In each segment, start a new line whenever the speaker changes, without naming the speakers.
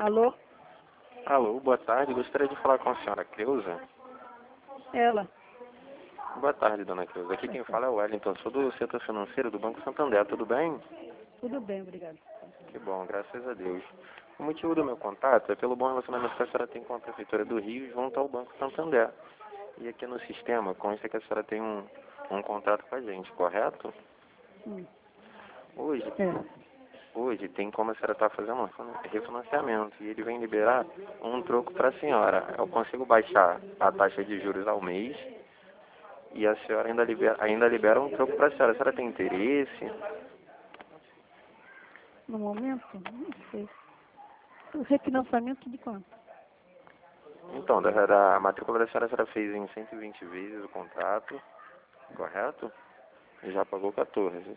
Alô?
Alô, boa tarde. Gostaria de falar com a senhora Cleusa.
Ela?
Boa tarde, dona Cleusa. Aqui quem fala é o Wellington. Sou do setor financeiro do Banco Santander. Tudo bem?
Tudo bem, obrigado.
Que bom, graças a Deus. O motivo do meu contato é pelo bom relacionamento que a senhora tem com a Prefeitura do Rio junto ao Banco Santander. E aqui no sistema consta que a senhora tem um contrato com a gente, correto?
Hum.
Hoje,
É.
hoje tem como a senhora está fazendo um refinanciamento e ele vem liberar um troco para a senhora. Eu consigo baixar a taxa de juros ao mês e a senhora ainda libera um troco para a senhora. A senhora tem interesse?
No momento, não sei. O refinanciamento de quanto?
Então, da matrícula da senhora, a senhora fez em 120 vezes o contrato, correto? E já pagou 14.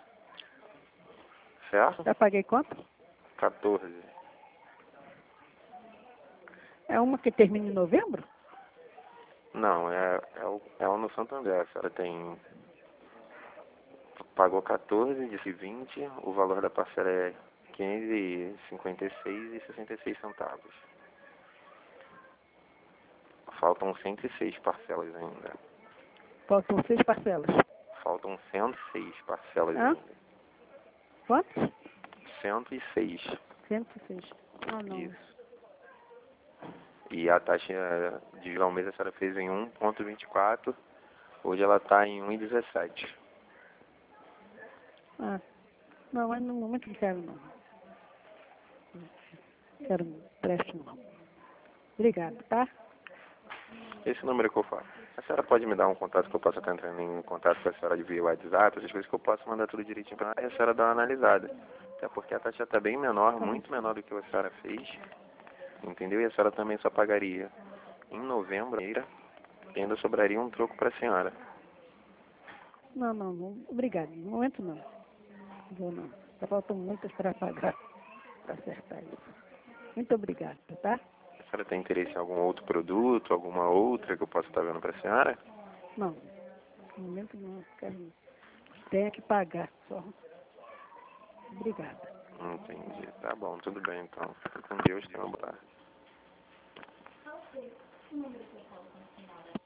Certo?
Já paguei quanto?
14.
É uma que termina em novembro?
Não, é o no Santander. A senhora pagou 14 de 20, o valor da parcela é 15,56 e 66 centavos. Faltam 106 parcelas ainda.
Faltam 6 parcelas.
Faltam 106 parcelas
Hã?
ainda.
Quantos?
106.
106. Ah, não.
Isso. E a taxa de juros ao mês a senhora fez em 1,24. Hoje ela está em 1,17.
Ah, não, mas no momento não quero, não. Quero empréstimo, não. Obrigado, tá?
Esse número que eu faço. A senhora pode me dar um contato que eu possa estar entrando em contato com a senhora de via WhatsApp, essas coisas que eu possa mandar tudo direitinho para a senhora dar uma analisada. Até porque a taxa está bem menor, muito menor do que a senhora fez. Entendeu? E a senhora também só pagaria em novembro e ainda sobraria um troco para a senhora.
Não, não, não. Obrigado. No momento, não. Vou não. Só faltam muitas para pagar, para acertar isso. Muito obrigada, tá?
A senhora tem interesse em algum outro produto, alguma outra que eu possa estar vendo para a senhora?
Não. No momento, não. Quero não. Tenha que pagar só. Obrigada.
Entendi. Tá bom, tudo bem então. Fica com Deus, tenha uma boa tarde.